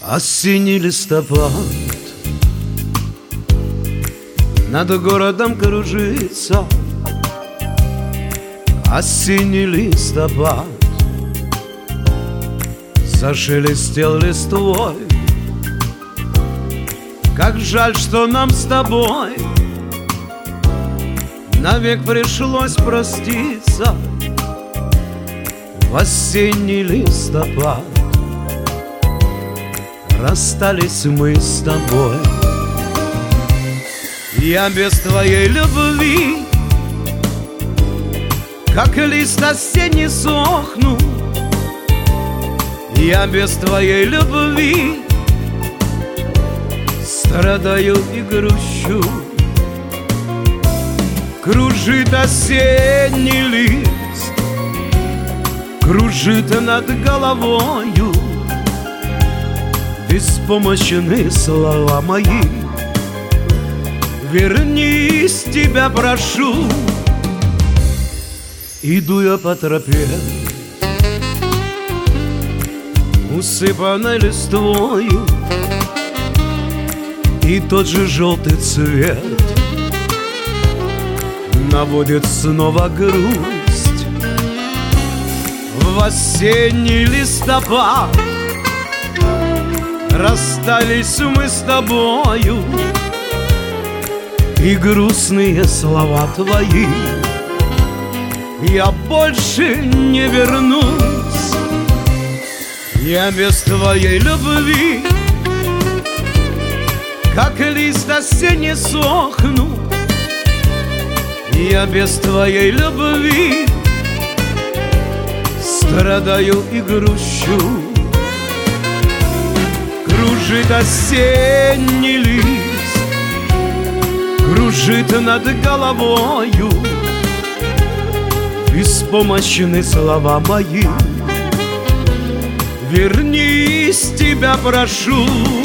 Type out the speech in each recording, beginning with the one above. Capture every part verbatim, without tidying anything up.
Осенний листопад над городом кружится. Осенний листопад зашелестел листвой. Как жаль, что нам с тобой навек пришлось проститься. В осенний листопад расстались мы с тобой. Я без твоей любви, как лист осенний, сохну. Я без твоей любви страдаю и грущу. Кружит осенний лист, кружит над головою. Беспомощны слова мои, вернись, тебя прошу. Иду я по тропе, усыпанной листвою, и тот же желтый цвет наводит снова грусть. В осенний листопад расстались мы с тобою, и грустные слова твои я больше не вернусь. Я без твоей любви, как лист осенний, сохну. Я без твоей любви страдаю и грущу. Кружит осенний лист, кружит над головою. Беспомощны слова мои, вернись, тебя прошу.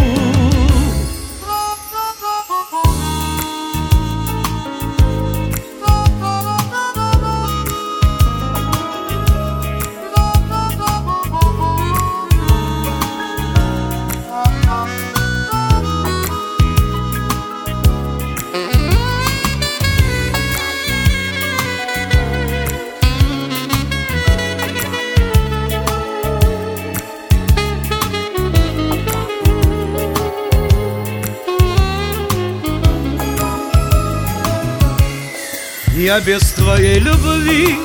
Я без твоей любви,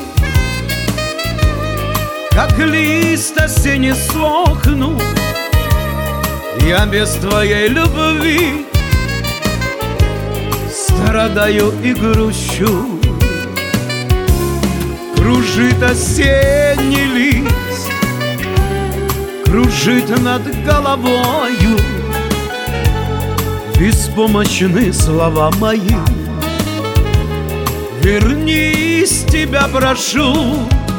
как лист осенний, сохну. Я без твоей любви страдаю и грущу. Кружит осенний лист, кружит над головою. Беспомощны слова мои, вернись, тебя прошу.